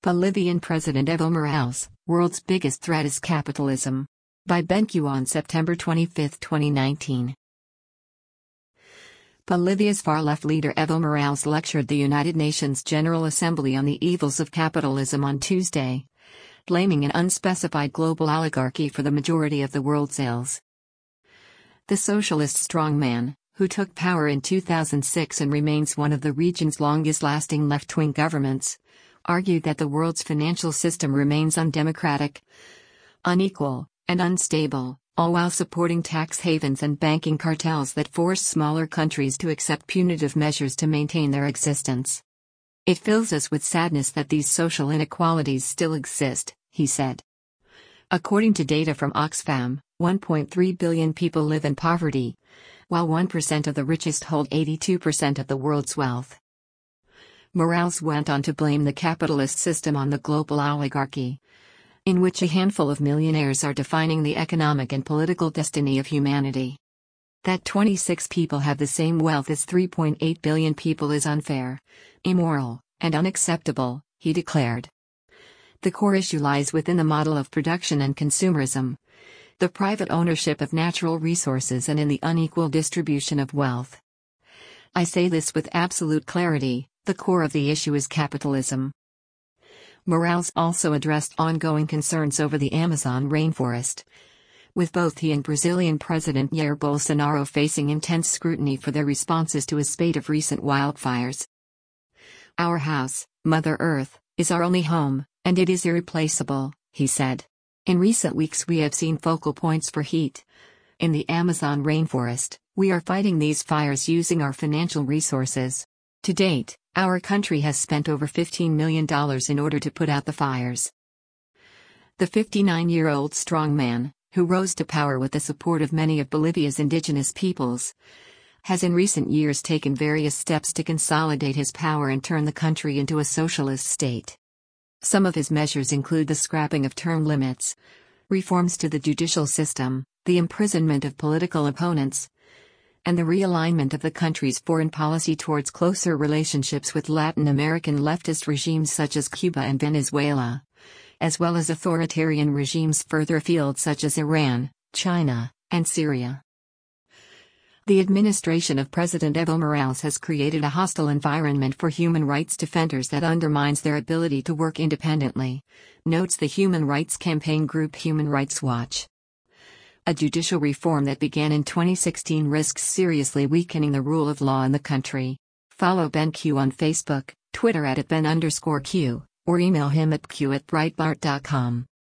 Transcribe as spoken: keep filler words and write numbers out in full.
Bolivian President Evo Morales, world's biggest threat is capitalism. By BenQ on September twenty-fifth, twenty nineteen. Bolivia's far-left leader Evo Morales lectured the United Nations General Assembly on the evils of capitalism on Tuesday, blaming an unspecified global oligarchy for the majority of the world's ills. The socialist strongman, who took power in two thousand six and remains one of the region's longest-lasting left-wing governments, argued that the world's financial system remains undemocratic, unequal, and unstable, all while supporting tax havens and banking cartels that force smaller countries to accept punitive measures to maintain their existence. "It fills us with sadness that these social inequalities still exist," he said. According to data from Oxfam, one point three billion people live in poverty, while one percent of the richest hold eighty-two percent of the world's wealth. Morales went on to blame the capitalist system on the global oligarchy, in which a handful of millionaires are defining the economic and political destiny of humanity. That twenty-six people have the same wealth as three point eight billion people is unfair, immoral, and unacceptable, he declared. The core issue lies within the model of production and consumerism, the private ownership of natural resources, and in the unequal distribution of wealth. "I say this with absolute clarity, the core of the issue is capitalism." Morales also addressed ongoing concerns over the Amazon rainforest, with both he and Brazilian President Jair Bolsonaro facing intense scrutiny for their responses to a spate of recent wildfires. "Our house, Mother Earth, is our only home, and it is irreplaceable," he said. "In recent weeks we have seen focal points for heat. In the Amazon rainforest, we are fighting these fires using our financial resources. To date, our country has spent over fifteen million dollars in order to put out the fires." The fifty-nine-year-old strongman, who rose to power with the support of many of Bolivia's indigenous peoples, has in recent years taken various steps to consolidate his power and turn the country into a socialist state. Some of his measures include the scrapping of term limits, reforms to the judicial system, the imprisonment of political opponents, and the realignment of the country's foreign policy towards closer relationships with Latin American leftist regimes such as Cuba and Venezuela, as well as authoritarian regimes further afield such as Iran, China, and Syria. The administration of President Evo Morales has created a hostile environment for human rights defenders that undermines their ability to work independently, notes the human rights campaign group Human Rights Watch. A judicial reform that began in twenty sixteen risks seriously weakening the rule of law in the country. Follow BenQ on Facebook, Twitter at Ben underscore Q, or email him at q at breitbart dot com.